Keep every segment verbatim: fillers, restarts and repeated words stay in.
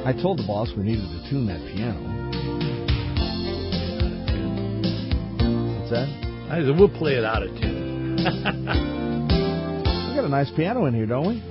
I told the boss we needed to tune that piano. What's that? I said, we'll play it out of tune. We got a nice piano in here, don't we?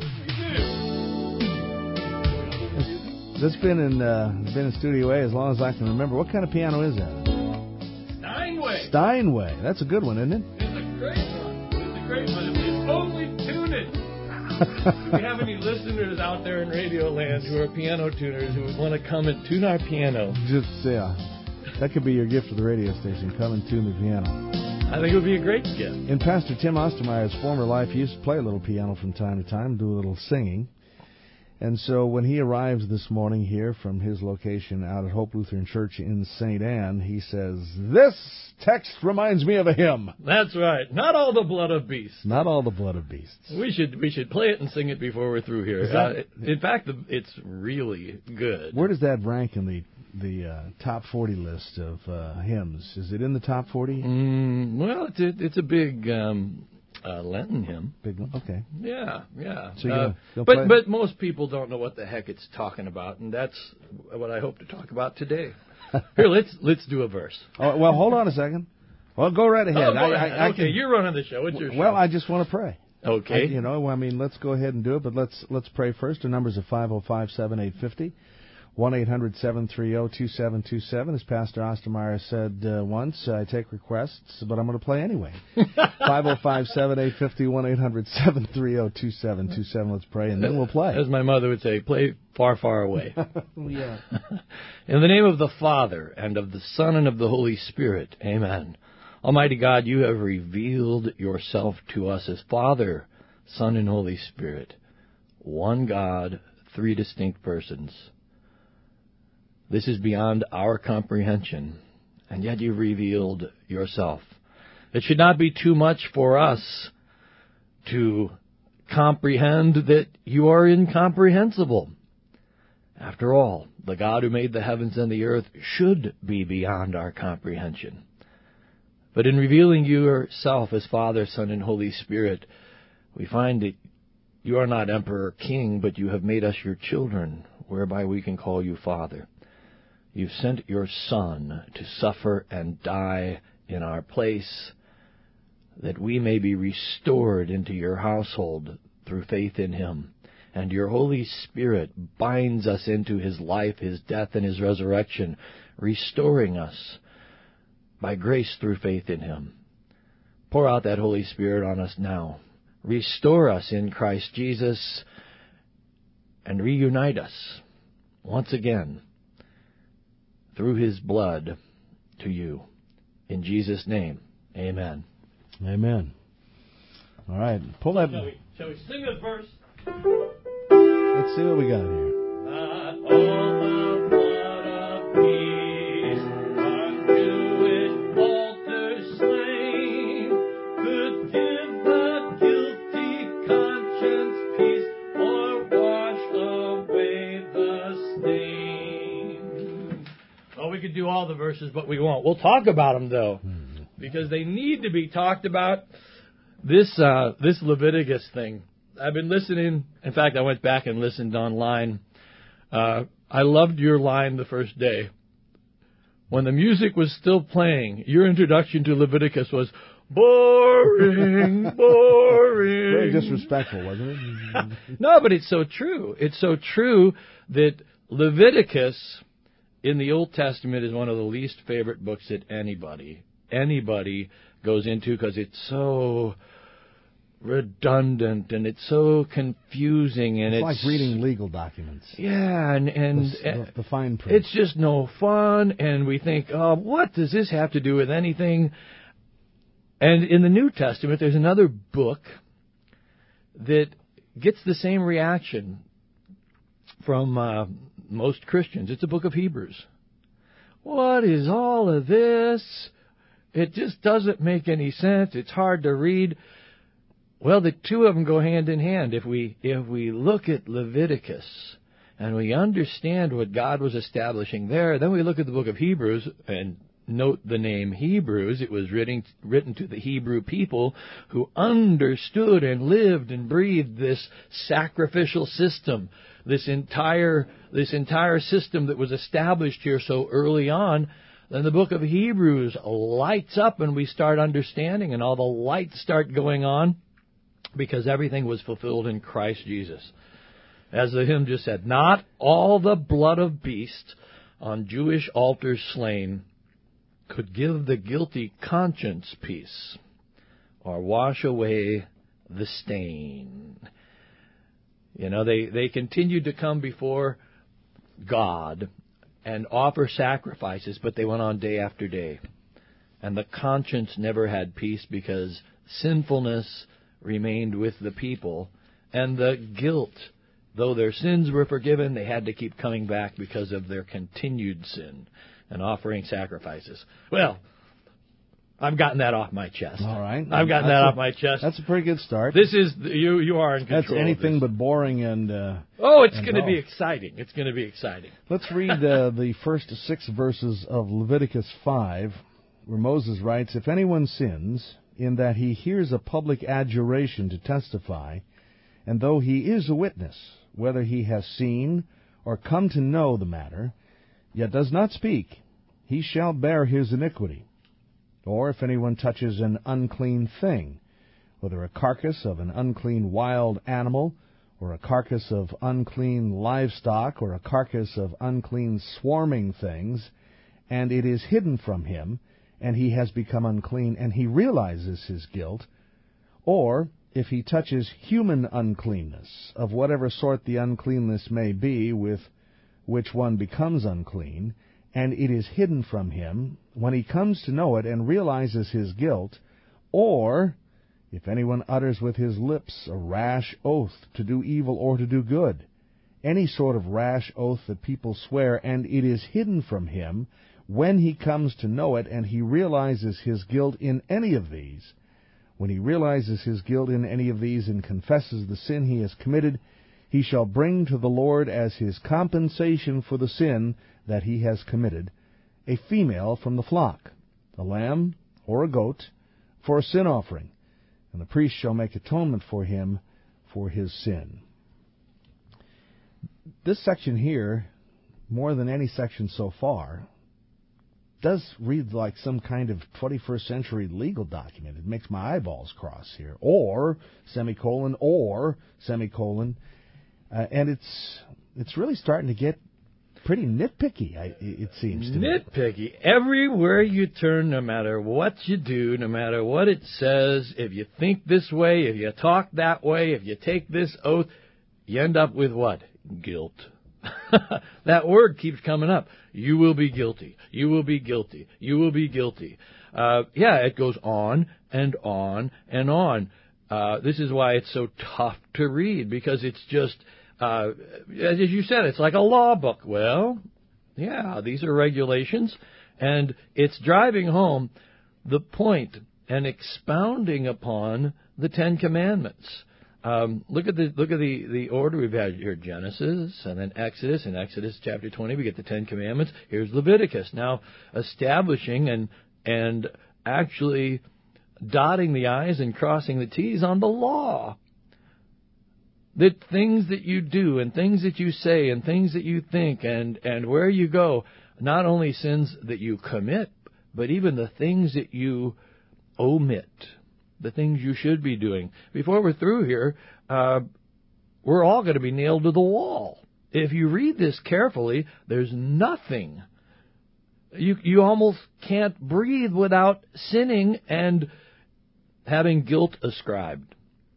This been in uh, been in Studio A as long as I can remember. What kind of piano is that? Steinway. Steinway. That's a good one, isn't it? It's a great one. It's a great one. It's only tune it. Do we have any listeners out there in Radio Land who are piano tuners who would want to come and tune our piano? Just yeah, that could be your gift to the radio station. Come and tune the piano. I think it would be a great gift. In Pastor Tim Ostermeyer's former life, he used to play a little piano from time to time, do a little singing. And so when he arrives this morning here from his location out at Hope Lutheran Church in Saint Anne, he says, "This text reminds me of a hymn." That's right. Not all the blood of beasts. Not all the blood of beasts. We should we should play it and sing it before we're through here. That, uh, in fact, it's really good. Where does that rank in the the uh, top forty list of uh, hymns? Is it in the top forty? Mm, well, it's a, it's a big um, uh, Lenten hymn. Big one. Okay. Yeah, yeah. So uh, you'll but play? but most people don't know what the heck it's talking about, and that's what I hope to talk about today. Here, let's let's do a verse. Oh, well, hold on a second. Well, go right ahead. Oh, go I, ahead. I, I okay, can, you're running the show. It's your show. Well, I just want to pray. Okay. I, you know, I mean, let's go ahead and do it, but let's let's pray first. Our numbers are five oh five, seven eight five oh, one eight hundred, seven three oh, two seven two seven. As Pastor Ostermeyer said uh, once, I take requests, but I'm going to play anyway. five oh five, seven eight five oh, one eight hundred, seven three oh, two seven two seven. Let's pray, and then we'll play. As my mother would say, play far, far away. Yeah. In the name of the Father, and of the Son, and of the Holy Spirit, amen. Almighty God, you have revealed yourself to us as Father, Son, and Holy Spirit. One God, three distinct persons. This is beyond our comprehension, and yet you revealed yourself. It should not be too much for us to comprehend that you are incomprehensible. After all, the God who made the heavens and the earth should be beyond our comprehension. But in revealing yourself as Father, Son, and Holy Spirit, we find that you are not Emperor King, but you have made us your children, whereby we can call you Father. You've sent your Son to suffer and die in our place, that we may be restored into your household through faith in him. And your Holy Spirit binds us into his life, his death, and his resurrection, restoring us by grace through faith in him. Pour out that Holy Spirit on us now. Restore us in Christ Jesus and reunite us once again through his blood to you. In Jesus' name, amen. Amen. All right. Pull that. Shall we, shall we sing a verse? Let's see what we got here. Not all the blood of peace unto its altar slain could give the guilty conscience peace or wash away the stain. Well, we could do all the verses, but we won't. We'll talk about them, though, because they need to be talked about. This uh, this Leviticus thing. I've been listening. In fact, I went back and listened online. Uh, I loved your line the first day. When the music was still playing, your introduction to Leviticus was boring, boring. Very disrespectful, wasn't it? No, but it's so true. It's so true that Leviticus in the Old Testament is one of the least favorite books that anybody, anybody goes into because it's so redundant and it's so confusing and it's, it's like reading legal documents. Yeah, and and the, the, the fine print. It's just no fun, and we think, oh, what does this have to do with anything? And in the New Testament, there's another book that gets the same reaction from uh, most Christians. It's the book of Hebrews. What is all of this? It just doesn't make any sense. It's hard to read. Well, the two of them go hand in hand. If we if we look at Leviticus and we understand what God was establishing there, then we look at the book of Hebrews and note the name Hebrews. It was written, written to the Hebrew people who understood and lived and breathed this sacrificial system, this entire, this entire system that was established here so early on. Then the book of Hebrews lights up and we start understanding, and all the lights start going on because everything was fulfilled in Christ Jesus. As the hymn just said, not all the blood of beasts on Jewish altars slain could give the guilty conscience peace or wash away the stain. You know, they, they continued to come before God and offer sacrifices, but they went on day after day. And the conscience never had peace because sinfulness remained with the people, and the guilt, though their sins were forgiven, they had to keep coming back because of their continued sin and offering sacrifices. Well, I've gotten that off my chest. All right. I've gotten that's that a, off my chest. That's a pretty good start. This is, you You are in control. That's anything but boring and... Uh, oh, it's and going to dull. be exciting. It's going to be exciting. Let's read uh, the first six verses of Leviticus five, where Moses writes, if anyone sins in that he hears a public adjuration to testify, and though he is a witness, whether he has seen or come to know the matter, yet does not speak, he shall bear his iniquity. Or if anyone touches an unclean thing, whether a carcass of an unclean wild animal, or a carcass of unclean livestock, or a carcass of unclean swarming things, and it is hidden from him, and he has become unclean, and he realizes his guilt, or if he touches human uncleanness, of whatever sort the uncleanness may be, with which one becomes unclean, and it is hidden from him, when he comes to know it and realizes his guilt, or if anyone utters with his lips a rash oath to do evil or to do good, any sort of rash oath that people swear, and it is hidden from him, when he comes to know it and he realizes his guilt in any of these, when he realizes his guilt in any of these and confesses the sin he has committed, he shall bring to the Lord as his compensation for the sin that he has committed a female from the flock, a lamb or a goat, for a sin offering, and the priest shall make atonement for him for his sin. This section here, more than any section so far, does read like some kind of twenty-first century legal document. It makes my eyeballs cross here. Or, semicolon, or, semicolon. Uh, and it's it's really starting to get pretty nitpicky, I, it seems to me. Nitpicky. Everywhere you turn, no matter what you do, no matter what it says, if you think this way, if you talk that way, if you take this oath, you end up with what? Guilt. That word keeps coming up. You will be guilty. You will be guilty. You will be guilty. Uh, yeah, it goes on and on and on. Uh, this is why it's so tough to read, because it's just, uh, as you said, it's like a law book. Well, yeah, these are regulations, and it's driving home the point and expounding upon the Ten Commandments. Um, look at the look at the, the order we've had here: Genesis, and then Exodus. In Exodus chapter twenty, we get the Ten Commandments. Here's Leviticus, now establishing and and actually dotting the I's and crossing the T's on the law. That things that you do and things that you say and things that you think and, and where you go, not only sins that you commit, but even the things that you omit. The things you should be doing. Before we're through here, uh, we're all going to be nailed to the wall. If you read this carefully, there's nothing. You you almost can't breathe without sinning and having guilt ascribed.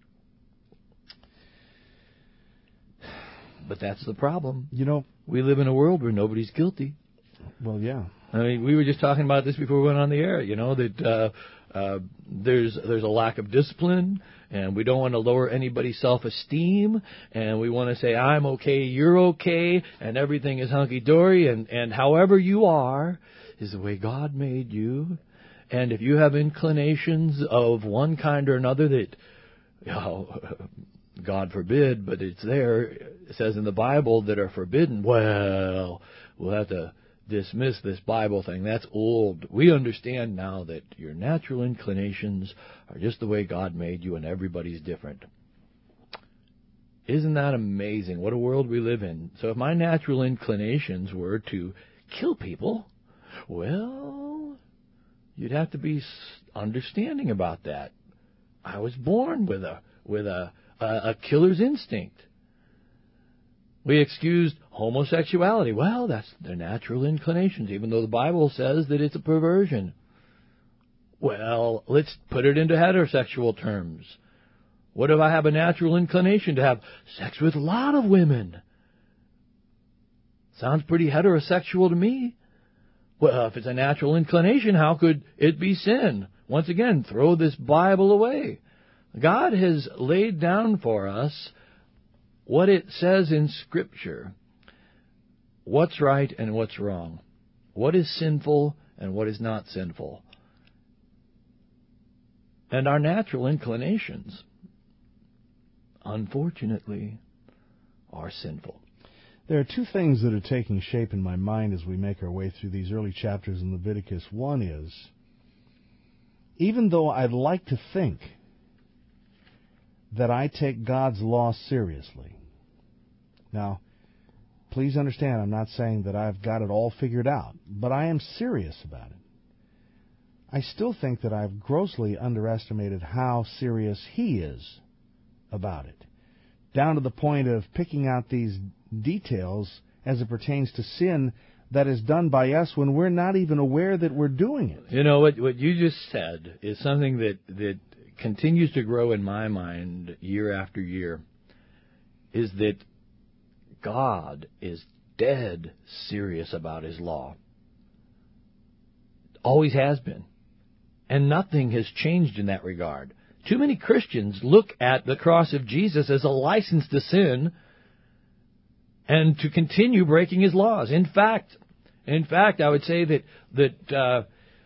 But that's the problem. You know, we live in a world where nobody's guilty. Well, yeah. I mean, we were just talking about this before we went on the air, you know, that uh, uh, there's there's a lack of discipline, and we don't want to lower anybody's self-esteem, and we want to say, I'm okay, you're okay, and everything is hunky-dory, and, and however you are is the way God made you. And if you have inclinations of one kind or another that, you know, God forbid, but it's there, it says in the Bible, that are forbidden, well, we'll have to dismiss this Bible thing. That's old. We understand now that your natural inclinations are just the way God made you, and everybody's different. Isn't that amazing? What a world we live in. So if my natural inclinations were to kill people, well, you'd have to be understanding about that. I was born with a with a a, a killer's instinct. We excused homosexuality. Well, that's their natural inclinations, even though the Bible says that it's a perversion. Well, let's put it into heterosexual terms. What if I have a natural inclination to have sex with a lot of women? Sounds pretty heterosexual to me. Well, if it's a natural inclination, how could it be sin? Once again, throw this Bible away. God has laid down for us what it says in Scripture. What's right and what's wrong. What is sinful and what is not sinful. And our natural inclinations, unfortunately, are sinful. There are two things that are taking shape in my mind as we make our way through these early chapters in Leviticus. One is, even though I'd like to think that I take God's law seriously. Now, please understand, I'm not saying that I've got it all figured out, but I am serious about it. I still think that I've grossly underestimated how serious He is about it, down to the point of picking out these details as it pertains to sin that is done by us when we're not even aware that we're doing it. You know, what what you just said is something that, that continues to grow in my mind year after year, is that God is dead serious about His law. Always has been. And nothing has changed in that regard. Too many Christians look at the cross of Jesus as a license to sin and to continue breaking His laws. In fact, in fact, I would say that that uh,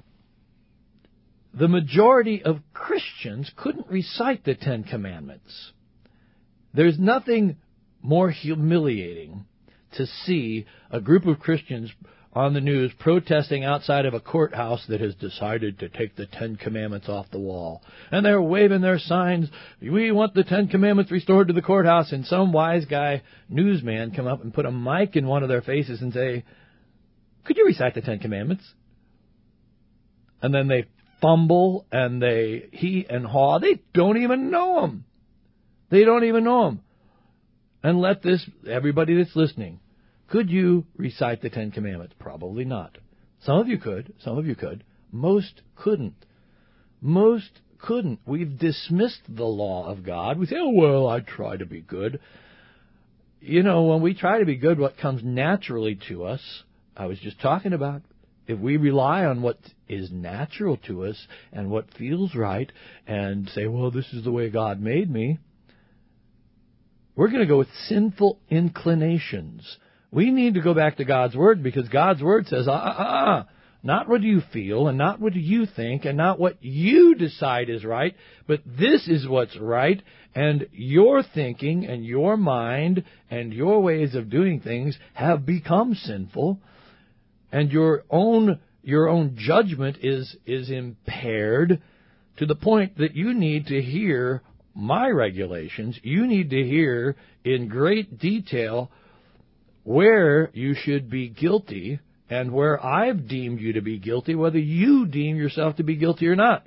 the majority of Christians couldn't recite the Ten Commandments. There's nothing more humiliating to see a group of Christians on the news protesting outside of a courthouse that has decided to take the Ten Commandments off the wall. And they're waving their signs, we want the Ten Commandments restored to the courthouse. And some wise guy, newsman, come up and put a mic in one of their faces and say, could you recite the Ten Commandments? And then they fumble and they he and haw. They don't even know them. They don't even know them. And let this, everybody that's listening, could you recite the Ten Commandments? Probably not. Some of you could. Some of you could. Most couldn't. Most couldn't. We've dismissed the law of God. We say, oh, well, I try to be good. You know, when we try to be good, what comes naturally to us, I was just talking about, if we rely on what is natural to us and what feels right and say, well, this is the way God made me, we're going to go with sinful inclinations. We need to go back to God's Word, because God's Word says, ah, ah, ah, not what you feel and not what you think and not what you decide is right, but this is what's right, and your thinking and your mind and your ways of doing things have become sinful, and your own your own judgment is is impaired to the point that you need to hear my regulations. You need to hear in great detail where you should be guilty and where I've deemed you to be guilty, whether you deem yourself to be guilty or not.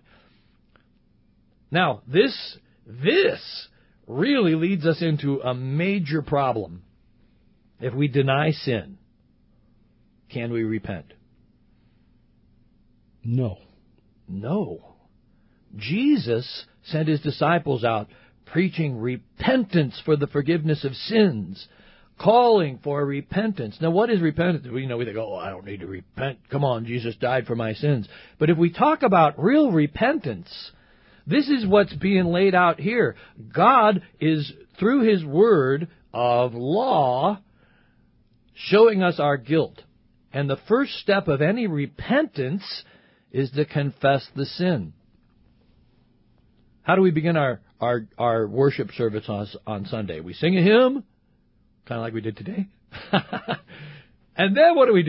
Now, this, this really leads us into a major problem. If we deny sin, can we repent? No. No. Jesus sent His disciples out preaching repentance for the forgiveness of sins, calling for repentance. Now, what is repentance? We, you know, we think, oh, I don't need to repent. Come on, Jesus died for my sins. But if we talk about real repentance, this is what's being laid out here. God is, through His word of law, showing us our guilt. And the first step of any repentance is to confess the sin. How do we begin our, our, our worship service on, on Sunday? We sing a hymn, kind of like we did today. And then what do we do?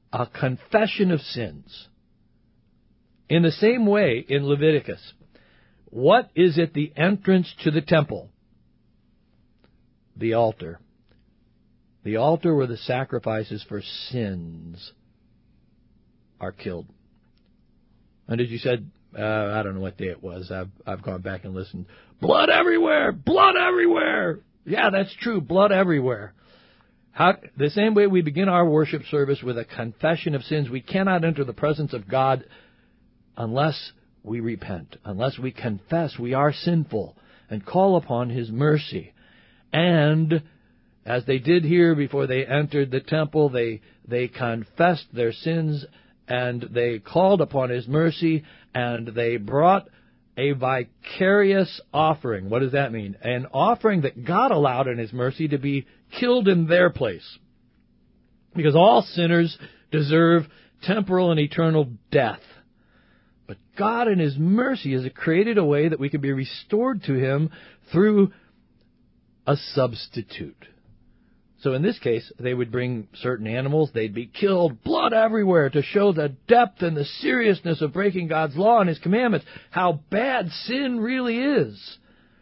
a confession of sins. In the same way, in Leviticus, what is at the entrance to the temple? The altar. The altar where the sacrifices for sins are killed. And as you said, uh, I don't know what day it was. I've, I've gone back and listened. Blood everywhere! Blood everywhere! Yeah, that's true. Blood everywhere. How, the same way we begin our worship service with a confession of sins, we cannot enter the presence of God unless we repent, unless we confess we are sinful and call upon His mercy. And as they did here before they entered the temple, they they confessed their sins and they called upon His mercy, and they brought a vicarious offering. What does that mean? An offering that God allowed in His mercy to be killed in their place. Because all sinners deserve temporal and eternal death. But God in His mercy has created a way that we can be restored to Him through a substitute. So in this case, they would bring certain animals, they'd be killed, blood everywhere, to show the depth and the seriousness of breaking God's law and His commandments, how bad sin really is.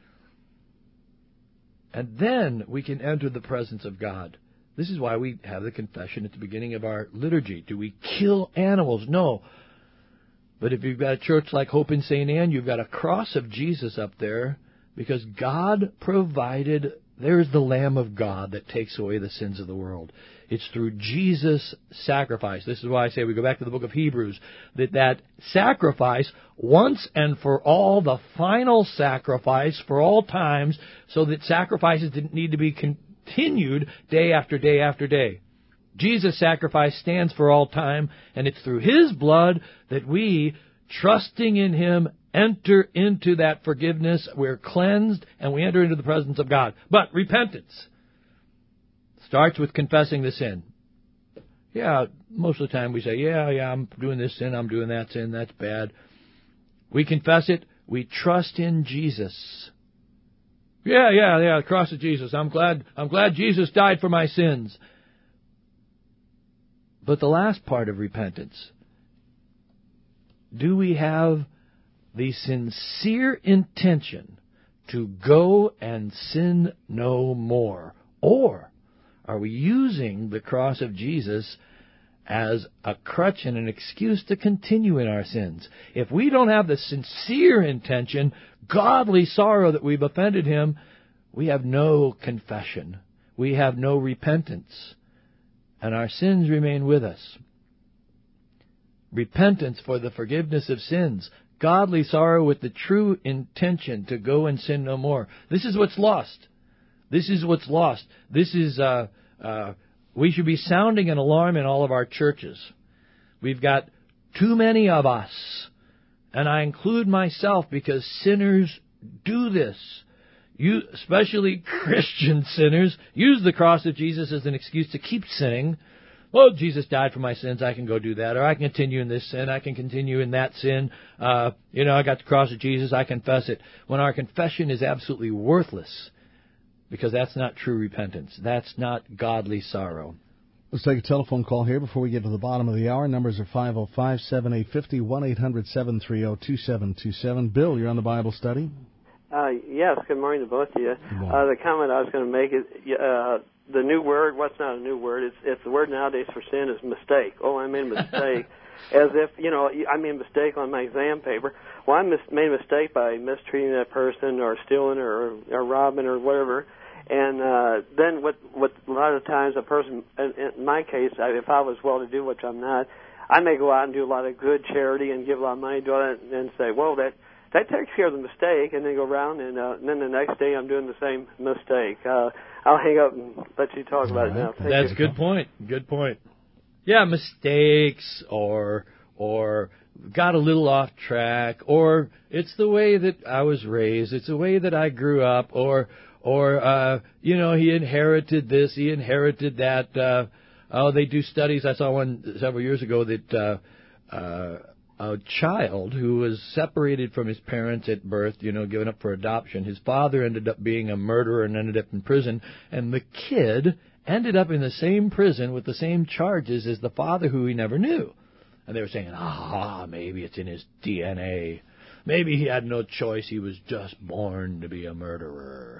And then we can enter the presence of God. This is why we have the confession at the beginning of our liturgy. Do we kill animals? No. But if you've got a church like Hope in Saint Anne, you've got a cross of Jesus up there because God provided. There's the Lamb of God that takes away the sins of the world. It's through Jesus' sacrifice. This is why I say we go back to the book of Hebrews, that that sacrifice, once and for all, the final sacrifice for all times, so that sacrifices didn't need to be continued day after day after day. Jesus' sacrifice stands for all time, and it's through His blood that we, trusting in Him, enter into that forgiveness. We're cleansed, and we enter into the presence of God. But repentance starts with confessing the sin. Yeah, most of the time we say, yeah, yeah, I'm doing this sin, I'm doing that sin, that's bad. We confess it. We trust in Jesus. Yeah, yeah, yeah, the cross of Jesus. I'm glad, I'm glad Jesus died for my sins. But the last part of repentance, do we have the sincere intention to go and sin no more? Or are we using the cross of Jesus as a crutch and an excuse to continue in our sins? If we don't have the sincere intention, godly sorrow that we've offended Him, we have no confession. We have no repentance. And our sins remain with us. Repentance for the forgiveness of sins. Godly sorrow with the true intention to go and sin no more. This is what's lost. This is what's lost. This is, uh, uh, we should be sounding an alarm in all of our churches. We've got too many of us, and I include myself because sinners do this. You, especially Christian sinners, use the cross of Jesus as an excuse to keep sinning. Well, Jesus died for my sins, I can go do that. Or I can continue in this sin, I can continue in that sin. Uh, you know, I got the cross of Jesus, I confess it. When our confession is absolutely worthless, because that's not true repentance. That's not godly sorrow. Let's take a telephone call here before we get to the bottom of the hour. Numbers are five oh five, seven eight five oh, one eight hundred, seven three oh, two seven two seven. Bill, you're on the Bible study. Uh, yes, good morning to both of you. Uh, the comment I was going to make is uh, the new word, what's not a new word, it's, it's the word nowadays for sin is mistake. Oh, I made a mistake. As if, you know, I made a mistake on my exam paper. Well, I mis- made a mistake by mistreating that person or stealing or, or robbing or whatever. And uh, then what, what a lot of times a person, in, in my case, I, if I was well-to-do, which I'm not, I may go out and do a lot of good charity and give a lot of money to it and say, well, that that takes care of the mistake, and then go around, and, uh, and then the next day I'm doing the same mistake. Uh, I'll hang up and let you talk about right. it now. Thank That's you. a good point. Good point. Yeah, mistakes or or got a little off track, or it's the way that I was raised, it's the way that I grew up, or or uh, you know, he inherited this, he inherited that. Uh, oh, they do studies. I saw one several years ago that uh, uh, a child who was separated from his parents at birth, you know, given up for adoption. His father ended up being a murderer and ended up in prison, and the kid ended up in the same prison with the same charges as the father who he never knew. And they were saying, ah, maybe it's in his D N A. Maybe he had no choice. He was just born to be a murderer.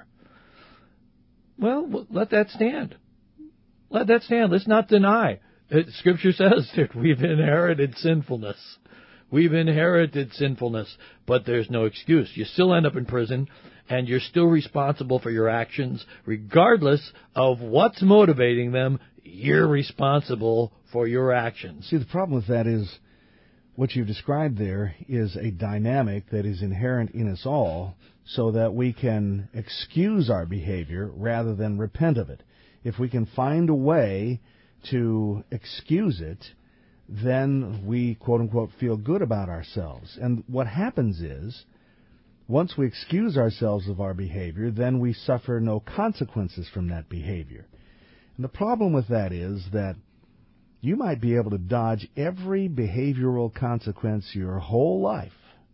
Well, let that stand. Let that stand. Let's not deny. Scripture says that we've inherited sinfulness. We've inherited sinfulness, but there's no excuse. You still end up in prison, and you're still responsible for your actions. Regardless of what's motivating them, you're responsible for your actions. See, the problem with that is what you've described there is a dynamic that is inherent in us all so that we can excuse our behavior rather than repent of it. If we can find a way to excuse it, then we, quote-unquote, feel good about ourselves. And what happens is, once we excuse ourselves of our behavior, then we suffer no consequences from that behavior. And the problem with that is that you might be able to dodge every behavioral consequence your whole life.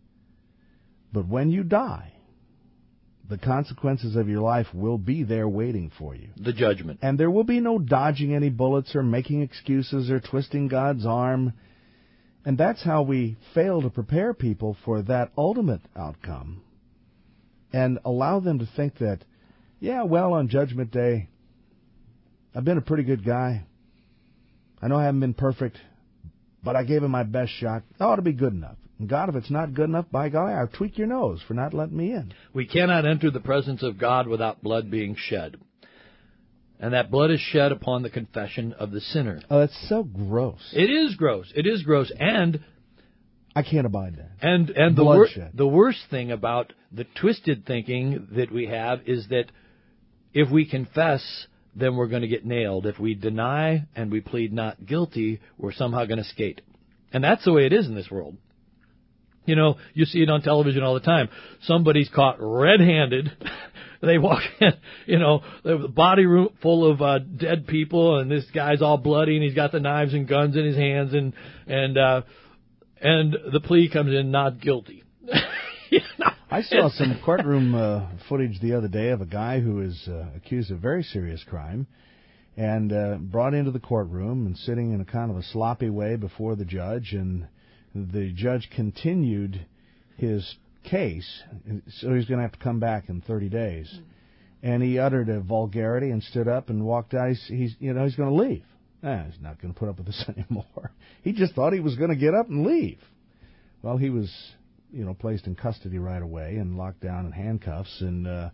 But when you die, the consequences of your life will be there waiting for you. The judgment. And there will be no dodging any bullets or making excuses or twisting God's arm. And that's how we fail to prepare people for that ultimate outcome and allow them to think that, yeah, well, on Judgment Day, I've been a pretty good guy. I know I haven't been perfect, but I gave him my best shot. It ought to be good enough. And God, if it's not good enough, by golly, I'll tweak your nose for not letting me in. We cannot enter the presence of God without blood being shed. And that blood is shed upon the confession of the sinner. Oh, that's so gross. It is gross. It is gross. And I can't abide that. And and the wor- the worst thing about the twisted thinking that we have is that if we confess, then we're going to get nailed. If we deny and we plead not guilty, we're somehow going to skate. And that's the way it is in this world. You know, you see it on television all the time. Somebody's caught red-handed. They walk in, you know, the body room full of uh, dead people, and this guy's all bloody, and he's got the knives and guns in his hands, and and uh, and the plea comes in not guilty. You know? I saw some courtroom uh, footage the other day of a guy who is uh, accused of very serious crime and uh, brought into the courtroom and sitting in a kind of a sloppy way before the judge, and the judge continued his case, so he's going to have to come back in thirty days. And he uttered a vulgarity and stood up and walked out. He's, he's you know, he's going to leave. Ah, he's not going to put up with this anymore. He just thought he was going to get up and leave. Well, he was, you know, placed in custody right away and locked down in handcuffs. And uh,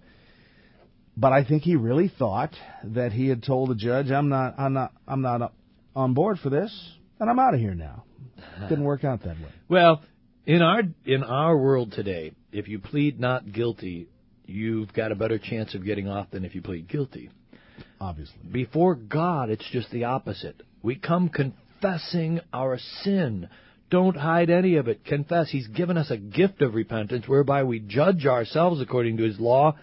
but I think he really thought that he had told the judge, "I'm not, I'm not, I'm not on board for this, and I'm out of here now." Didn't work out that way. Well, in our in our world today, if you plead not guilty, you've got a better chance of getting off than if you plead guilty. Obviously. Before God, it's just the opposite. We come confessing our sin. Don't hide any of it. Confess. He's given us a gift of repentance whereby we judge ourselves according to His law.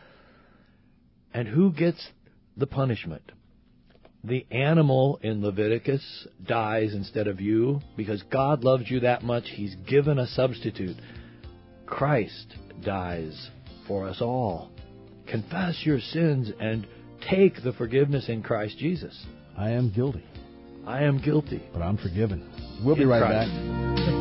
And who gets the punishment? The animal in Leviticus dies instead of you because God loves you that much. He's given a substitute. Christ dies for us all. Confess your sins and take the forgiveness in Christ Jesus. I am guilty. I am guilty. But I'm forgiven. We'll be in right Christ. back.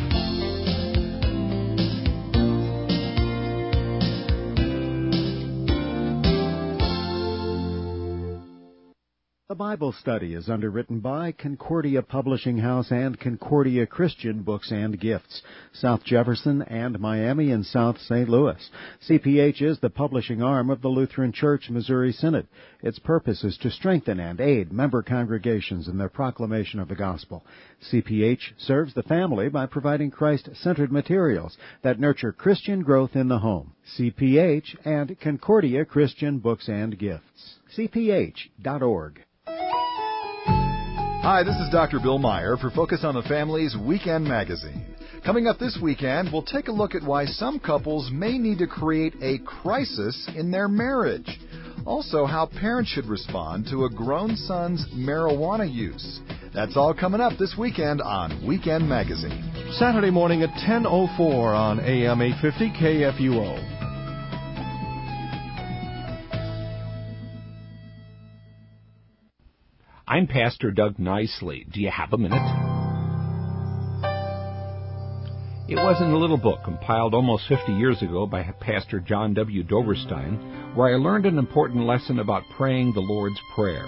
The Bible Study is underwritten by Concordia Publishing House and Concordia Christian Books and Gifts, South Jefferson and Miami and South Saint Louis. C P H is the publishing arm of the Lutheran Church Missouri Synod. Its purpose is to strengthen and aid member congregations in their proclamation of the gospel. C P H serves the family by providing Christ-centered materials that nurture Christian growth in the home. C P H and Concordia Christian Books and Gifts. C P H dot org. Hi, this is Doctor Bill Meyer for Focus on the Family's Weekend Magazine. Coming up this weekend, we'll take a look at why some couples may need to create a crisis in their marriage. Also, how parents should respond to a grown son's marijuana use. That's all coming up this weekend on Weekend Magazine. Saturday morning at ten oh four on A M eight fifty K F U O. I'm Pastor Doug Nicely. Do you have a minute? It was in a little book compiled almost fifty years ago by Pastor John W. Doverstein, where I learned an important lesson about praying the Lord's Prayer.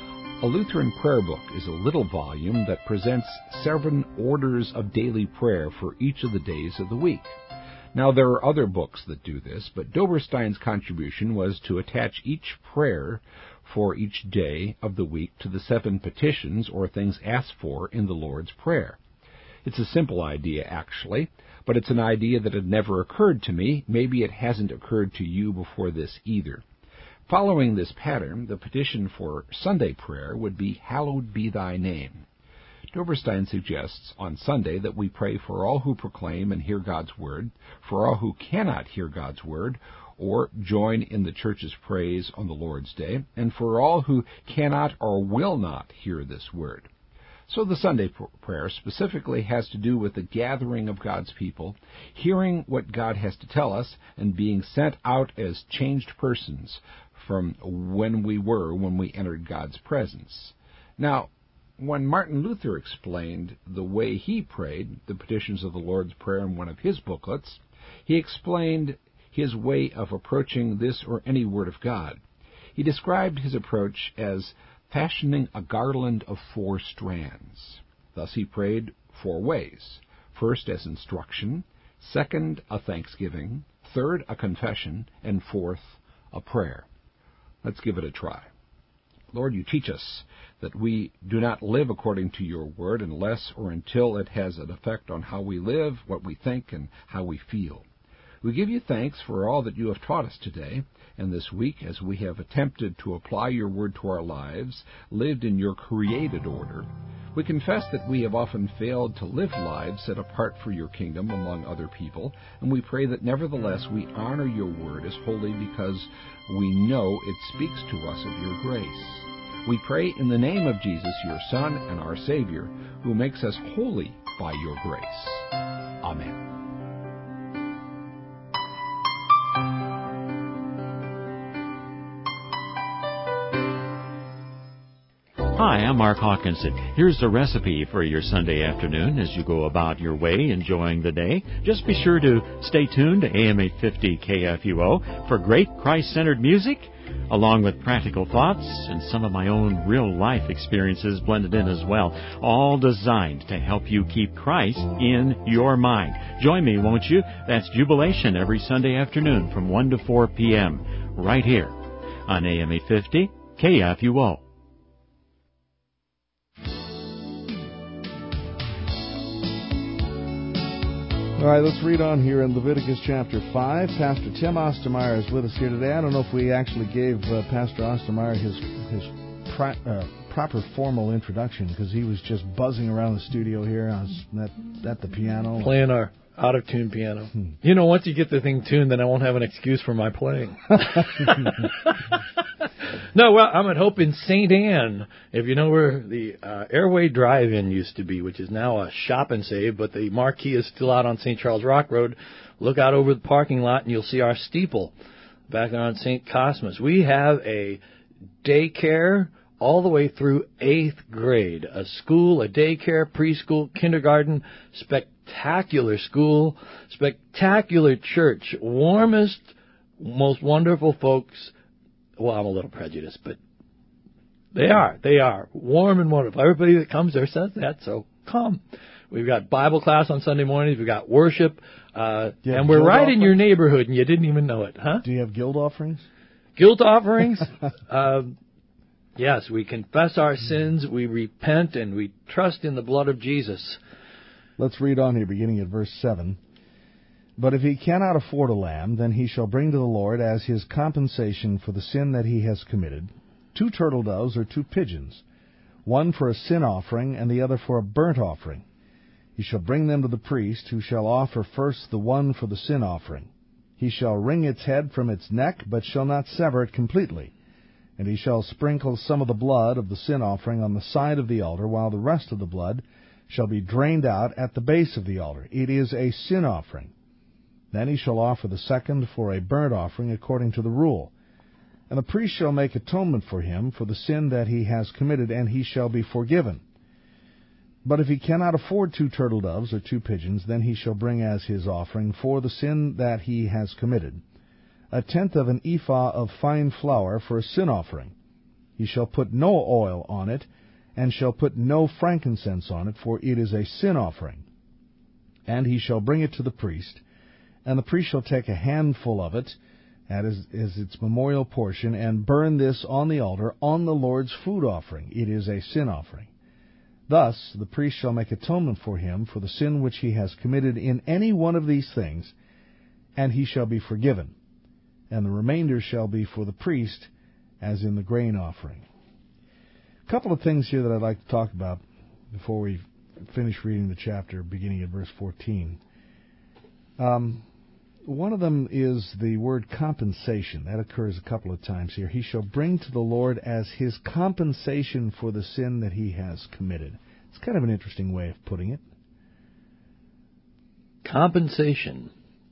A Lutheran prayer book is a little volume that presents seven orders of daily prayer for each of the days of the week. Now, there are other books that do this, but Doverstein's contribution was to attach each prayer for each day of the week to the seven petitions or things asked for in the Lord's Prayer. It's a simple idea, actually, but it's an idea that had never occurred to me. Maybe it hasn't occurred to you before this either. Following this pattern, the petition for Sunday prayer would be, Hallowed be thy name. Doverstein suggests on Sunday that we pray for all who proclaim and hear God's word, for all who cannot hear God's word, or join in the church's praise on the Lord's Day, and for all who cannot or will not hear this word. So the Sunday prayer specifically has to do with the gathering of God's people, hearing what God has to tell us, and being sent out as changed persons from when we were when we entered God's presence. Now, when Martin Luther explained the way he prayed the petitions of the Lord's Prayer in one of his booklets, he explained his way of approaching this or any word of God. He described his approach as fashioning a garland of four strands. Thus he prayed four ways. First, as instruction. Second, a thanksgiving. Third, a confession. And fourth, a prayer. Let's give it a try. Lord, you teach us that we do not live according to your word unless or until it has an effect on how we live, what we think, and how we feel. We give you thanks for all that you have taught us today and this week as we have attempted to apply your word to our lives, lived in your created order. We confess that we have often failed to live lives set apart for your kingdom among other people, and we pray that nevertheless we honor your word as holy because we know it speaks to us of your grace. We pray in the name of Jesus, your Son and our Savior, who makes us holy by your grace. Amen. Hi, I'm Mark Hawkinson. Here's the recipe for your Sunday afternoon as you go about your way enjoying the day. Just be sure to stay tuned to A M eight fifty K F U O for great Christ-centered music, along with practical thoughts and some of my own real-life experiences blended in as well, all designed to help you keep Christ in your mind. Join me, won't you? That's Jubilation every Sunday afternoon from one to four p.m. right here on A M eight fifty K F U O. All right, let's read on here in Leviticus chapter five. Pastor Tim Ostermeyer is with us here today. I don't know if we actually gave uh, Pastor Ostermeyer his his pri- uh, proper formal introduction, because he was just buzzing around the studio here on, at, at the piano. Playing our out-of-tune piano. Hmm. You know, once you get the thing tuned, then I won't have an excuse for my playing. No, well, I'm at Hope in Saint Anne. If you know where the uh, Airway Drive-In used to be, which is now a Shop and Save, but the marquee is still out on Saint Charles Rock Road. Look out over the parking lot, and you'll see our steeple back on Saint Cosmas. We have a daycare all the way through eighth grade, a school, a daycare, preschool, kindergarten, spectacular school, spectacular church, warmest, most wonderful folks. Well, I'm a little prejudiced, but they are. They are warm and wonderful. Everybody that comes there says that, so come. We've got Bible class on Sunday mornings. We've got worship. Uh, and we're right offerings? In your neighborhood, and you didn't even know it, huh? Do you have guild offerings? Guilt offerings? uh, yes, we confess our sins, we repent, and we trust in the blood of Jesus. Let's read on here, beginning at verse seven. But if he cannot afford a lamb, then he shall bring to the Lord as his compensation for the sin that he has committed two turtle doves or two pigeons, one for a sin offering and the other for a burnt offering. He shall bring them to the priest, who shall offer first the one for the sin offering. He shall wring its head from its neck, but shall not sever it completely. And he shall sprinkle some of the blood of the sin offering on the side of the altar, while the rest of the blood shall be drained out at the base of the altar. It is a sin offering. Then he shall offer the second for a burnt offering according to the rule. And the priest shall make atonement for him for the sin that he has committed, and he shall be forgiven. But if he cannot afford two turtle doves or two pigeons, then he shall bring as his offering for the sin that he has committed a tenth of an ephah of fine flour for a sin offering. He shall put no oil on it, and shall put no frankincense on it, for it is a sin offering. And he shall bring it to the priest, and the priest shall take a handful of it, as is its memorial portion, and burn this on the altar on the Lord's food offering. It is a sin offering. Thus the priest shall make atonement for him for the sin which he has committed in any one of these things, and he shall be forgiven. And the remainder shall be for the priest, as in the grain offering. A couple of things here that I'd like to talk about before we finish reading the chapter, beginning at verse fourteen. Um, one of them is the word compensation. That occurs a couple of times here. He shall bring to the Lord as his compensation for the sin that he has committed. It's kind of an interesting way of putting it. Compensation.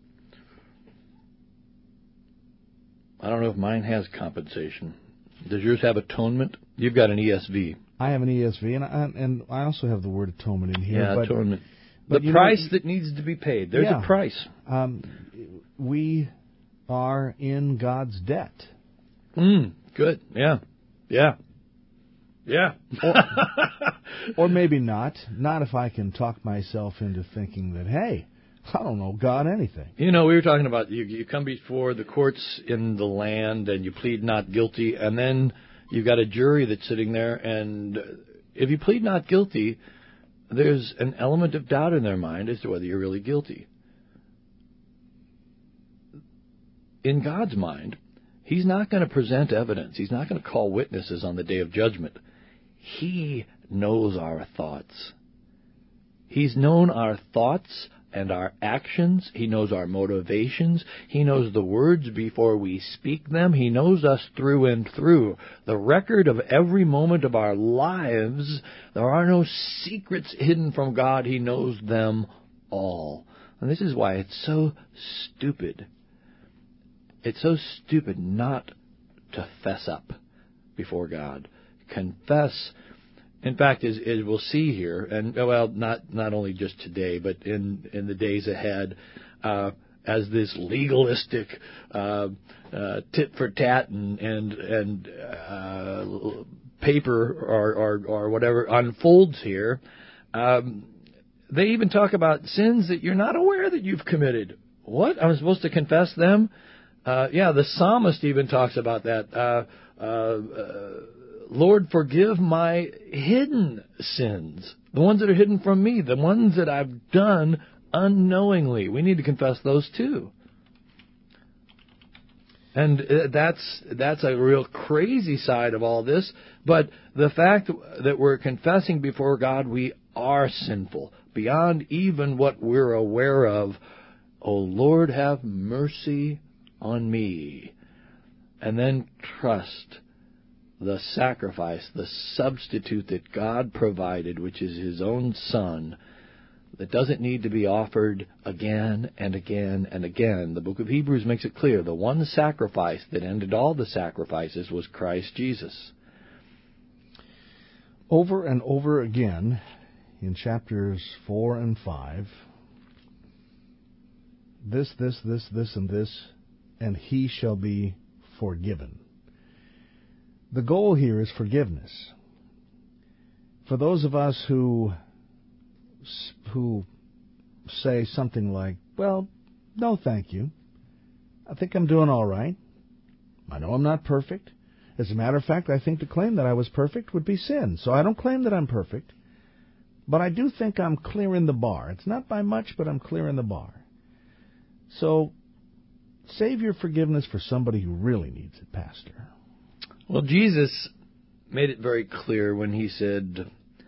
I don't know if mine has compensation. Does yours have atonement? You've got an E S V. I have an E S V, and I, and I also have the word atonement in here. Yeah, but, atonement. But the price know, that needs to be paid. There's yeah, a price. Um, we are in God's debt. Mm, good. Yeah. Yeah. Yeah. or, or maybe not. Not if I can talk myself into thinking that, hey, I don't know God anything. You know, we were talking about you, you come before the courts in the land and you plead not guilty, and then you've got a jury that's sitting there, and if you plead not guilty, there's an element of doubt in their mind as to whether you're really guilty. In God's mind, He's not going to present evidence. He's not going to call witnesses on the day of judgment. He knows our thoughts. He's known our thoughts and our actions. He knows our motivations. He knows the words before we speak them. He knows us through and through. The record of every moment of our lives, there are no secrets hidden from God. He knows them all. And this is why it's so stupid. It's so stupid not to fess up before God. Confess. In fact, as, as we'll see here, and well, not not only just today, but in, in the days ahead, uh, as this legalistic uh, uh, tit for tat and and and uh, paper or, or or whatever unfolds here, um, they even talk about sins that you're not aware that you've committed. What? I'm supposed to confess them? Uh, yeah, the psalmist even talks about that. Uh, uh, uh, Lord, forgive my hidden sins, the ones that are hidden from me, the ones that I've done unknowingly. We need to confess those too. And that's that's a real crazy side of all this. But the fact that we're confessing before God we are sinful, beyond even what we're aware of. Oh, Lord, have mercy on me. And then trust the sacrifice, the substitute that God provided, which is His own Son, that doesn't need to be offered again and again and again. The book of Hebrews makes it clear. The one sacrifice that ended all the sacrifices was Christ Jesus. Over and over again in chapters four and five, this, this, this, this, and this, and he shall be forgiven. The goal here is forgiveness. For those of us who who say something like, well, no thank you. I think I'm doing all right. I know I'm not perfect. As a matter of fact, I think to claim that I was perfect would be sin. So I don't claim that I'm perfect. But I do think I'm clearing the bar. It's not by much, but I'm clearing the bar. So save your forgiveness for somebody who really needs it, Pastor. Well, Jesus made it very clear when He said,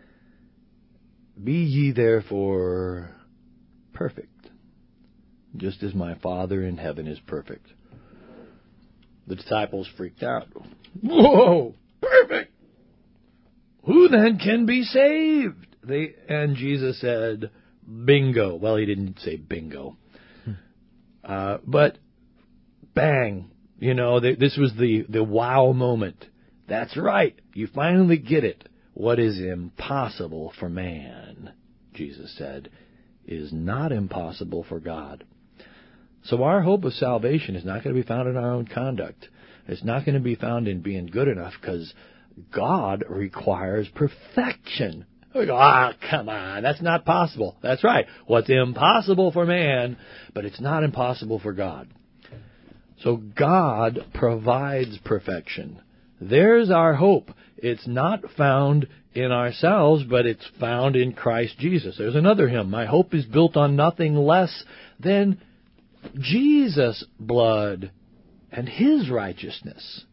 be ye therefore perfect, just as my Father in heaven is perfect. The disciples freaked out. Whoa! Perfect! Who then can be saved? They and Jesus said, bingo. Well, he didn't say bingo. Hmm. Uh, but bang. You know, they, this was the, the wow moment. That's right. You finally get it. What is impossible for man, Jesus said, is not impossible for God. So our hope of salvation is not going to be found in our own conduct. It's not going to be found in being good enough, because God requires perfection. We go, ah, come on, that's not possible. That's right. What's impossible for man, but it's not impossible for God. So God provides perfection. There's our hope. It's not found in ourselves, but it's found in Christ Jesus. There's another hymn. My hope is built on nothing less than Jesus' blood and His righteousness.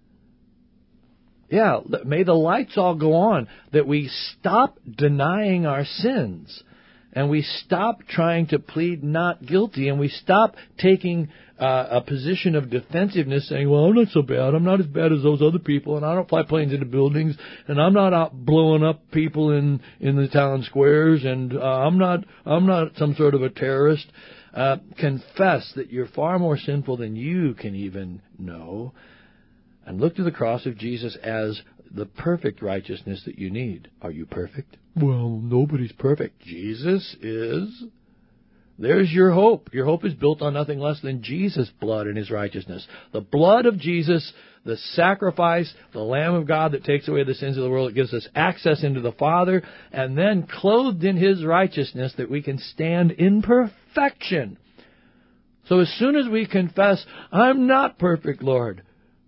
Yeah, may the lights all go on, that we stop denying our sins, and we stop trying to plead not guilty, and we stop taking uh, a position of defensiveness, saying, well, I'm not so bad, I'm not as bad as those other people, and I don't fly planes into buildings, and I'm not out blowing up people in, in the town squares, and uh, I'm not I'm not some sort of a terrorist. Uh, confess that you're far more sinful than you can even know, and look to the cross of Jesus as the perfect righteousness that you need. Are you perfect? Well, nobody's perfect. Jesus is. There's your hope. Your hope is built on nothing less than Jesus' blood and His righteousness. The blood of Jesus, the sacrifice, the Lamb of God that takes away the sins of the world, it gives us access into the Father, and then clothed in His righteousness that we can stand in perfection. So as soon as we confess, I'm not perfect, Lord.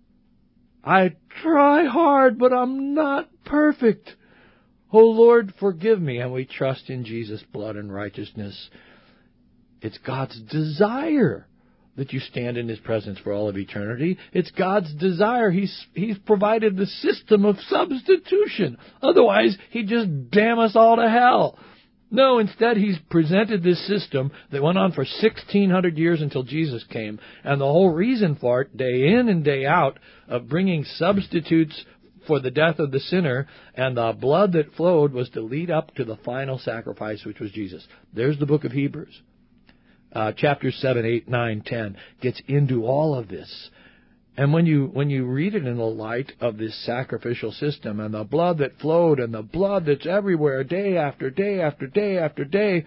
I try hard, but I'm not perfect. Oh, Lord, forgive me. And we trust in Jesus' blood and righteousness. It's God's desire that you stand in His presence for all of eternity. It's God's desire. He's, he's provided the system of substitution. Otherwise, He'd just damn us all to hell. No, instead He's presented this system that went on for sixteen hundred years until Jesus came. And the whole reason for it, day in and day out, of bringing substitutes for the death of the sinner, and the blood that flowed was to lead up to the final sacrifice, which was Jesus. There's the book of Hebrews. Uh, chapters seven, eight, nine, ten gets into all of this. And when you when you read it in the light of this sacrificial system, and the blood that flowed, and the blood that's everywhere, day after day after day after day,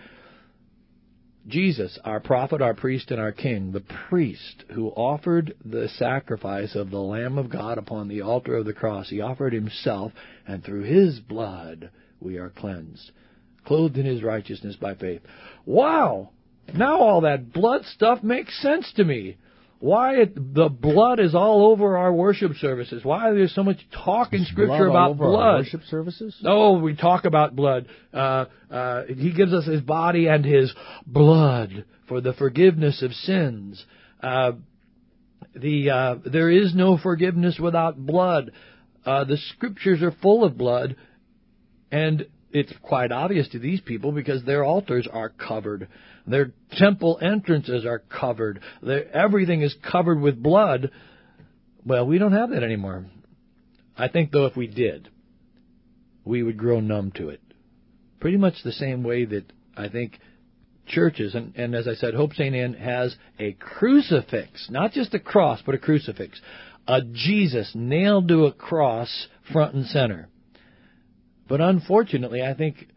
Jesus, our prophet, our priest, and our king, the priest who offered the sacrifice of the Lamb of God upon the altar of the cross, He offered Himself, and through His blood we are cleansed, clothed in His righteousness by faith. Wow! Now all that blood stuff makes sense to me. Why it, the blood is all over our worship services. Why there's so much talk in Is Scripture blood about all over blood. Our worship services? Oh, we talk about blood. Uh, uh, he gives us His body and His blood for the forgiveness of sins. Uh, the uh, there is no forgiveness without blood. Uh, the Scriptures are full of blood, and it's quite obvious to these people because their altars are covered. Their temple entrances are covered. Their, everything is covered with blood. Well, we don't have that anymore. I think, though, if we did, we would grow numb to it. Pretty much the same way that I think churches, and, and as I said, Hope Saint Anne has a crucifix, not just a cross, but a crucifix, a Jesus nailed to a cross front and center. But unfortunately, I think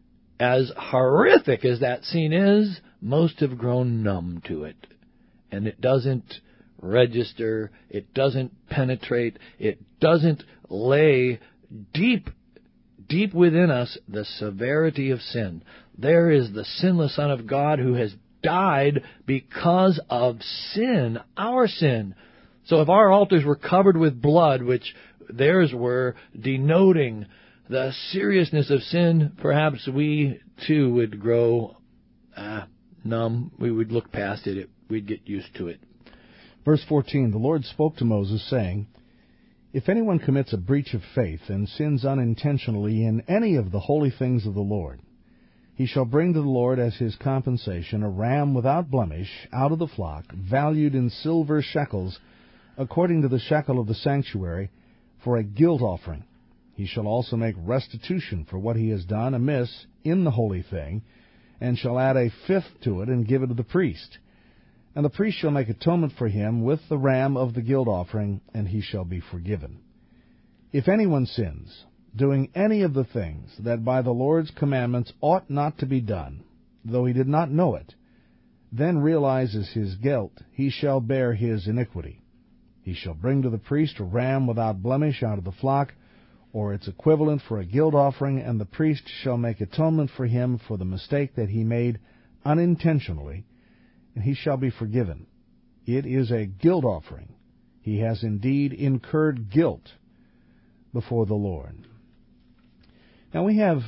as horrific as that scene is, most have grown numb to it. And it doesn't register, it doesn't penetrate, it doesn't lay deep, deep within us the severity of sin. There is the sinless Son of God who has died because of sin, our sin. So if our altars were covered with blood, which theirs were, denoting the seriousness of sin, perhaps we too would grow uh, numb. We would look past it. it. We'd get used to it. Verse fourteen, the Lord spoke to Moses, saying, If anyone commits a breach of faith and sins unintentionally in any of the holy things of the Lord, he shall bring to the Lord as his compensation a ram without blemish out of the flock, valued in silver shekels, according to the shekel of the sanctuary, for a guilt offering. He shall also make restitution for what he has done amiss in the holy thing, and shall add a fifth to it, and give it to the priest. And the priest shall make atonement for him with the ram of the guilt offering, and he shall be forgiven. If anyone sins, doing any of the things that by the Lord's commandments ought not to be done, though he did not know it, then realizes his guilt, he shall bear his iniquity. He shall bring to the priest a ram without blemish out of the flock, or its equivalent for a guilt offering, and the priest shall make atonement for him for the mistake that he made unintentionally, and he shall be forgiven. It is a guilt offering. He has indeed incurred guilt before the Lord. Now we have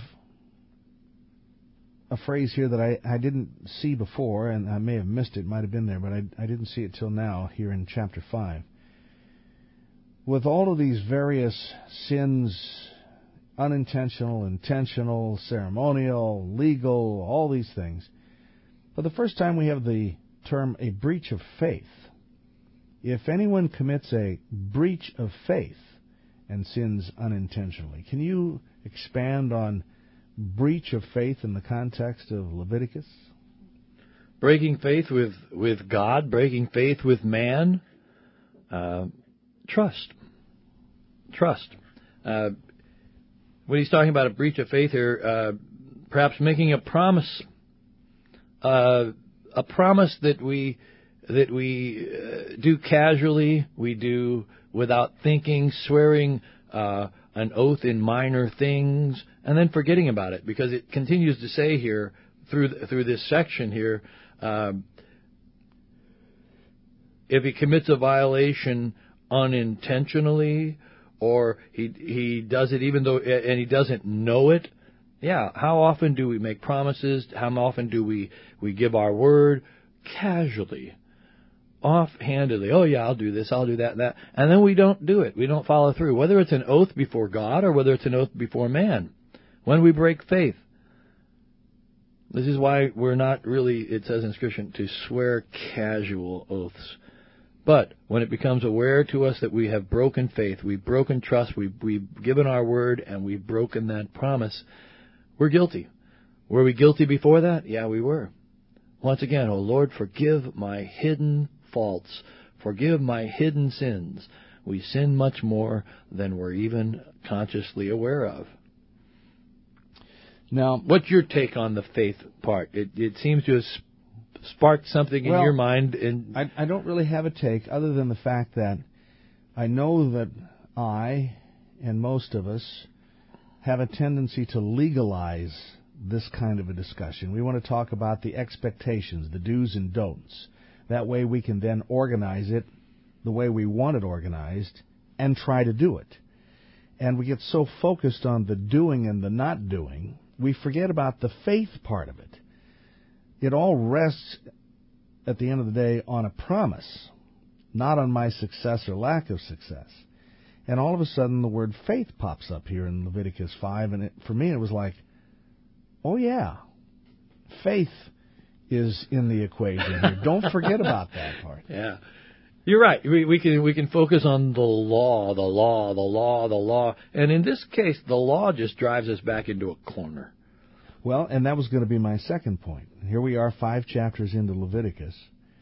a phrase here that I, I didn't see before, and I may have missed it, it might have been there, but I, I didn't see it till now here in chapter five. With all of these various sins, unintentional, intentional, ceremonial, legal, all these things, for the first time we have the term a breach of faith. If anyone commits a breach of faith and sins unintentionally, can you expand on breach of faith in the context of Leviticus? Breaking faith with, with God, breaking faith with man. Uh, trust. Trust. Uh, when he's talking about a breach of faith here, uh, perhaps making a promise, uh, a promise that we that we uh, do casually, we do without thinking, swearing uh, an oath in minor things, and then forgetting about it, because it continues to say here through through this section here, uh, if he commits a violation unintentionally, or he he does it even though and he doesn't know it, yeah. How often do we make promises? How often do we we give our word casually, offhandedly? Oh yeah, I'll do this, I'll do that, and that, and then we don't do it. We don't follow through, whether it's an oath before God or whether it's an oath before man. When we break faith, this is why we're not really, it says in Scripture, to swear casual oaths. But when it becomes aware to us that we have broken faith, we've broken trust, we've, we've given our word, and we've broken that promise, we're guilty. Were we guilty before that? Yeah, we were. Once again, O Lord, forgive my hidden faults. Forgive my hidden sins. We sin much more than we're even consciously aware of. Now, what's your take on the faith part? It, it seems to have sparked something well, in your mind. And I, I don't really have a take other than the fact that I know that I and most of us have a tendency to legalize this kind of a discussion. We want to talk about the expectations, the do's and don'ts. That way we can then organize it the way we want it organized and try to do it. And we get so focused on the doing and the not doing, we forget about the faith part of it. It all rests, at the end of the day, on a promise, not on my success or lack of success. And all of a sudden, the word faith pops up here in Leviticus five, and it, for me it was like, oh yeah, faith is in the equation here. Don't forget about that part. Yeah. You're right. We, we can we can focus on the law, the law, the law, the law. And in this case, the law just drives us back into a corner. Well, and that was going to be my second point. Here we are, five chapters into Leviticus.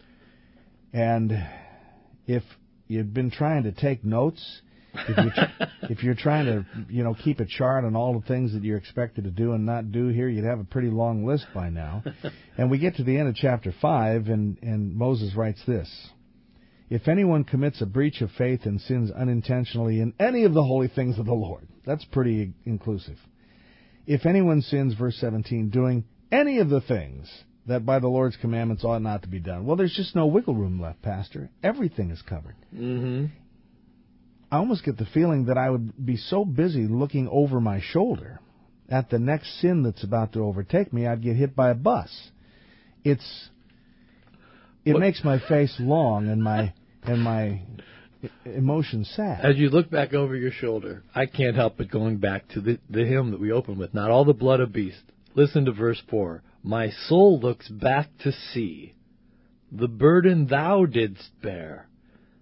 And if you've been trying to take notes, if you're, tr- if you're trying to, you know, keep a chart on all the things that you're expected to do and not do here, you'd have a pretty long list by now. And we get to the end of chapter five, and, and Moses writes this: if anyone commits a breach of faith and sins unintentionally in any of the holy things of the Lord. That's pretty inclusive. If anyone sins, verse seventeen, doing any of the things that by the Lord's commandments ought not to be done. Well, there's just no wiggle room left, Pastor. Everything is covered. Mm-hmm. I almost get the feeling that I would be so busy looking over my shoulder at the next sin that's about to overtake me, I'd get hit by a bus. It's It what? makes my face long and my and my emotions sad. As you look back over your shoulder, I can't help but going back to the, the hymn that we opened with, Not All the Blood of Beast. Listen to verse four. My soul looks back to see the burden thou didst bear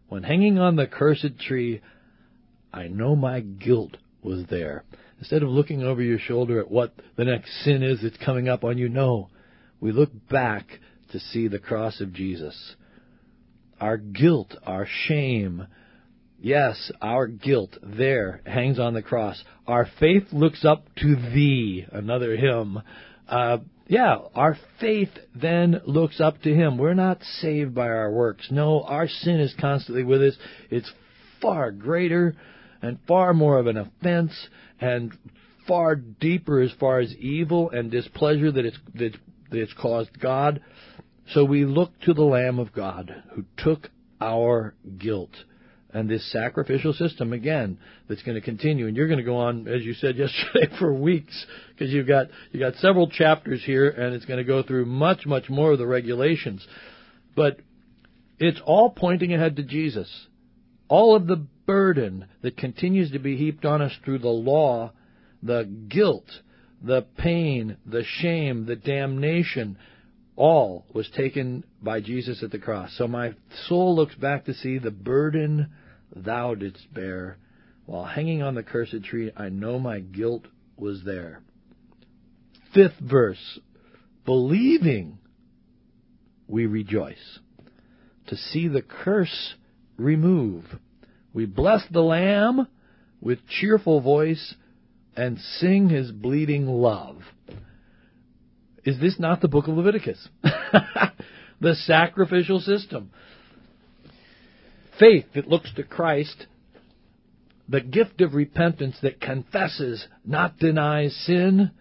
When hanging on the cursed tree, I know my guilt was there. Instead of looking over your shoulder at what the next sin is that's coming up on you, no. We look back to see the cross of Jesus. Our guilt, our shame, yes, our guilt there hangs on the cross. Our faith looks up to Thee, another hymn. Uh, yeah, our faith then looks up to Him. We're not saved by our works. No, our sin is constantly with us. It's far greater and far more of an offense and far deeper as far as evil and displeasure that it's, that it's caused God. So we look to the Lamb of God who took our guilt. And this sacrificial system, again, that's going to continue. And you're going to go on, as you said yesterday, for weeks, because you've got you got several chapters here, and it's going to go through much, much more of the regulations. But it's all pointing ahead to Jesus. All of the burden that continues to be heaped on us through the law, the guilt, the pain, the shame, the damnation, all was taken by Jesus at the cross. So my soul looks back to see the burden Thou didst bear. While hanging on the cursed tree, I know my guilt was there. Fifth verse, believing we rejoice to see the curse remove. We bless the Lamb with cheerful voice and sing His bleeding love. Is this not the book of Leviticus? The sacrificial system. Faith that looks to Christ. The gift of repentance that confesses, not denies sin.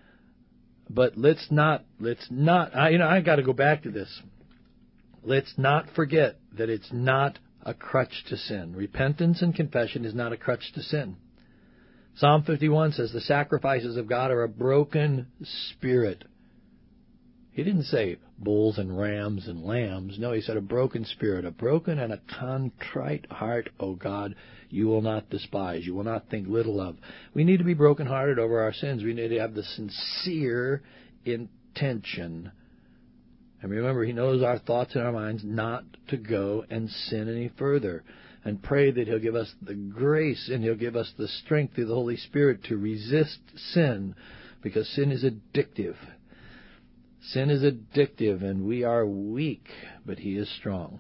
But let's not, let's not, I, you know, I got to go back to this. Let's not forget that it's not a crutch to sin. Repentance and confession is not a crutch to sin. Psalm fifty-one says the sacrifices of God are a broken spirit. He didn't say bulls and rams and lambs. No, He said a broken spirit, a broken and a contrite heart, O God, You will not despise. You will not think little of. We need to be brokenhearted over our sins. We need to have the sincere intention. And remember, He knows our thoughts and our minds not to go and sin any further. And pray that He'll give us the grace and He'll give us the strength through the Holy Spirit to resist sin, because sin is addictive. Sin is addictive, and we are weak, but He is strong.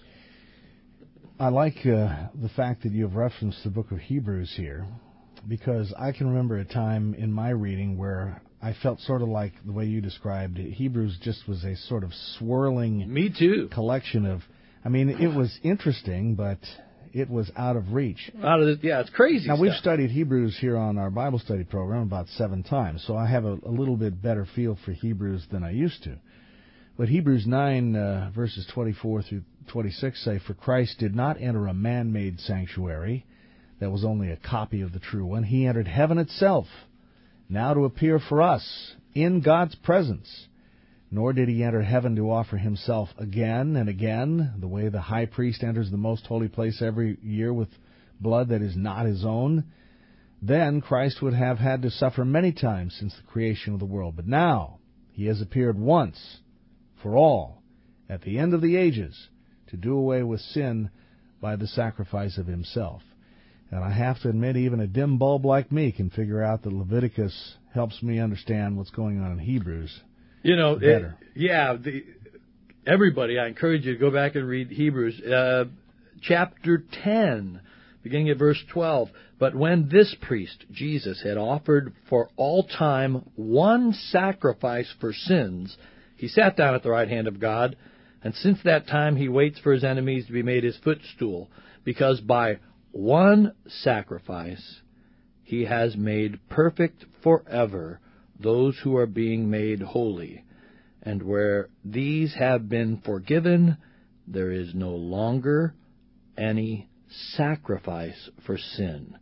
I like uh, the fact that you've referenced the book of Hebrews here, because I can remember a time in my reading where I felt sort of like the way you described it. Hebrews just was a sort of swirling Me too. collection of, I mean, it was interesting, but it was out of reach. Out of the, yeah, it's crazy Now, stuff. we've studied Hebrews here on our Bible study program about seven times, so I have a, a little bit better feel for Hebrews than I used to. But Hebrews nine, uh, verses twenty-four through twenty-six say, For Christ did not enter a man-made sanctuary that was only a copy of the true one. He entered heaven itself, now to appear for us in God's presence. Nor did He enter heaven to offer Himself again and again, the way the high priest enters the most holy place every year with blood that is not his own. Then Christ would have had to suffer many times since the creation of the world. But now He has appeared once for all at the end of the ages to do away with sin by the sacrifice of Himself. And I have to admit, even a dim bulb like me can figure out that Leviticus helps me understand what's going on in Hebrews. You know, It, yeah, the, everybody, I encourage you to go back and read Hebrews. Uh, chapter ten, beginning at verse twelve. But when this priest, Jesus, had offered for all time one sacrifice for sins, He sat down at the right hand of God, and since that time He waits for His enemies to be made His footstool, because by one sacrifice He has made perfect forever those who are being made holy. And where these have been forgiven, there is no longer any sacrifice for sin.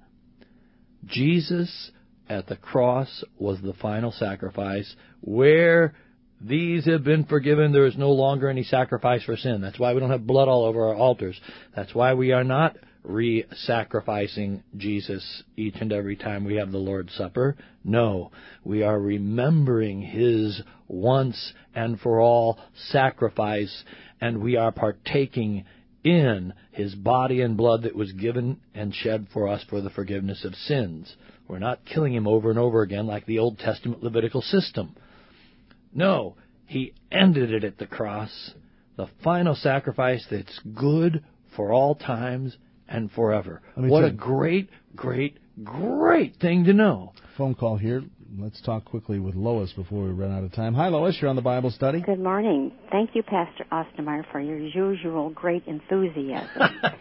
Jesus at the cross was the final sacrifice. Where these have been forgiven, there is no longer any sacrifice for sin. That's why we don't have blood all over our altars. That's why we are not re-sacrificing Jesus each and every time we have the Lord's Supper. No, we are remembering His once and for all sacrifice, and we are partaking in his body and blood that was given and shed for us for the forgiveness of sins. We're not killing him over and over again like the Old Testament Levitical system. No, he ended it at the cross, the final sacrifice that's good for all times and forever. What a great, great, great thing to know. Phone call here. Let's talk quickly with Lois before we run out of time. Hi, Lois. You're on the Bible study. Good morning. Thank you, Pastor Ostermeyer, for your usual great enthusiasm.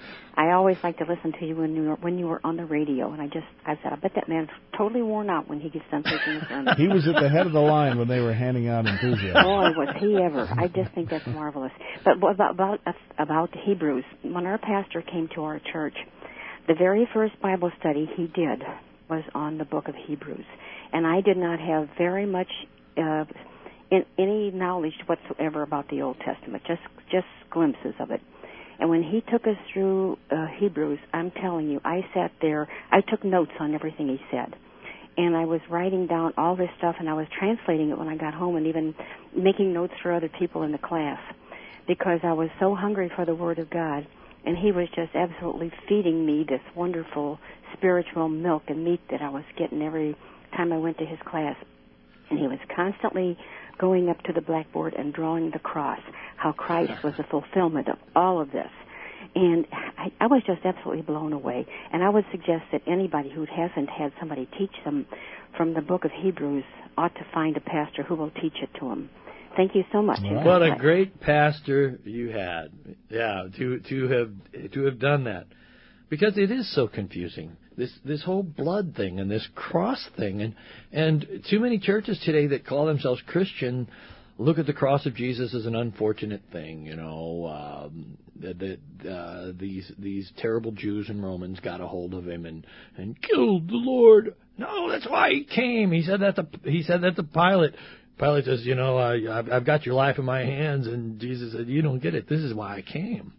I always like to listen to you when you were, when you were on the radio, and I just I said, I bet that man's totally worn out when he gets done preaching the sermon. He was at the head of the line when they were handing out enthusiasm. Boy, was he ever. I just think that's marvelous. But about, about, about Hebrews, when our pastor came to our church, the very first Bible study he did was on the book of Hebrews. And I did not have very much uh, in, any knowledge whatsoever about the Old Testament, just just glimpses of it. And when he took us through uh, Hebrews, I'm telling you, I sat there, I took notes on everything he said. And I was writing down all this stuff, and I was translating it when I got home and even making notes for other people in the class because I was so hungry for the Word of God. And he was just absolutely feeding me this wonderful spiritual milk and meat that I was getting every time I went to his class. And he was constantly going up to the blackboard and drawing the cross, how Christ was the fulfillment of all of this. And I, I was just absolutely blown away. And I would suggest that anybody who hasn't had somebody teach them from the book of Hebrews ought to find a pastor who will teach it to them. Thank you so much. Wow. What a great pastor you had. Yeah, to to have to have done that. Because it is so confusing. This this whole blood thing and this cross thing, and and too many churches today that call themselves Christian look at the cross of Jesus as an unfortunate thing. You know, um, that that uh, these these terrible Jews and Romans got a hold of him and, and killed the Lord. No, that's why he came. He said that to he said that to Pilate. Pilate says, you know, uh, I've, I've got your life in my hands, and Jesus said, you don't get it. This is why I came.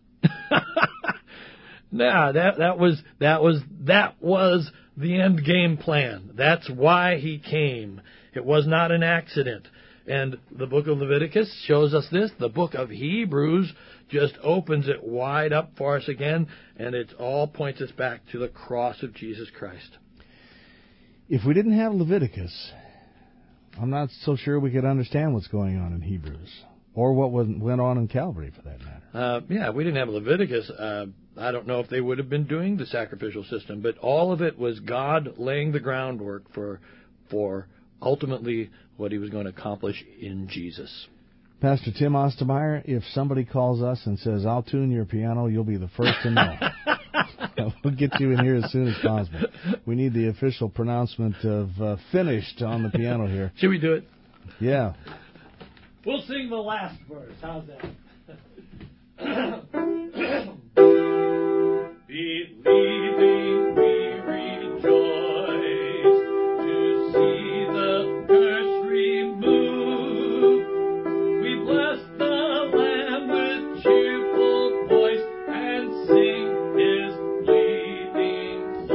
Nah, that that was that was that was the end game plan. That's why he came. It was not an accident. And the book of Leviticus shows us this. The book of Hebrews just opens it wide up for us again, and it all points us back to the cross of Jesus Christ. If we didn't have Leviticus, I'm not so sure we could understand what's going on in Hebrews, or what went on in Calvary, for that matter. Uh, yeah, if we didn't have Leviticus, uh, I don't know if they would have been doing the sacrificial system, but all of it was God laying the groundwork for for ultimately what he was going to accomplish in Jesus. Pastor Tim Ostermeyer, if somebody calls us and says, I'll tune your piano, you'll be the first to know. We'll get you in here as soon as possible. We need the official pronouncement of uh, finished on the piano here. Should we do it? Yeah. We'll sing the last verse. How's that? Believing we rejoice to see the curse removed. We bless the Lamb with cheerful voice and sing His bleeding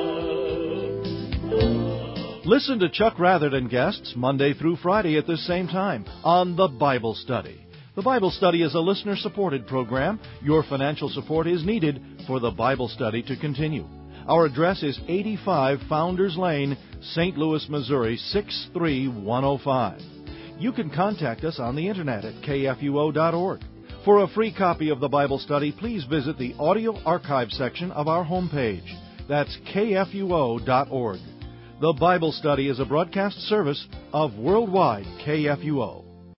love. Listen to Chuck Rather and guests Monday through Friday at this same time on The Bible Study. The Bible Study is a listener-supported program. Your financial support is needed for the Bible Study to continue. Our address is eighty-five Founders Lane, Saint Louis, Missouri, six three one oh five. You can contact us on the Internet at K F U O dot org. For a free copy of the Bible Study, please visit the audio archive section of our homepage. That's K F U O dot org. The Bible Study is a broadcast service of Worldwide K F U O.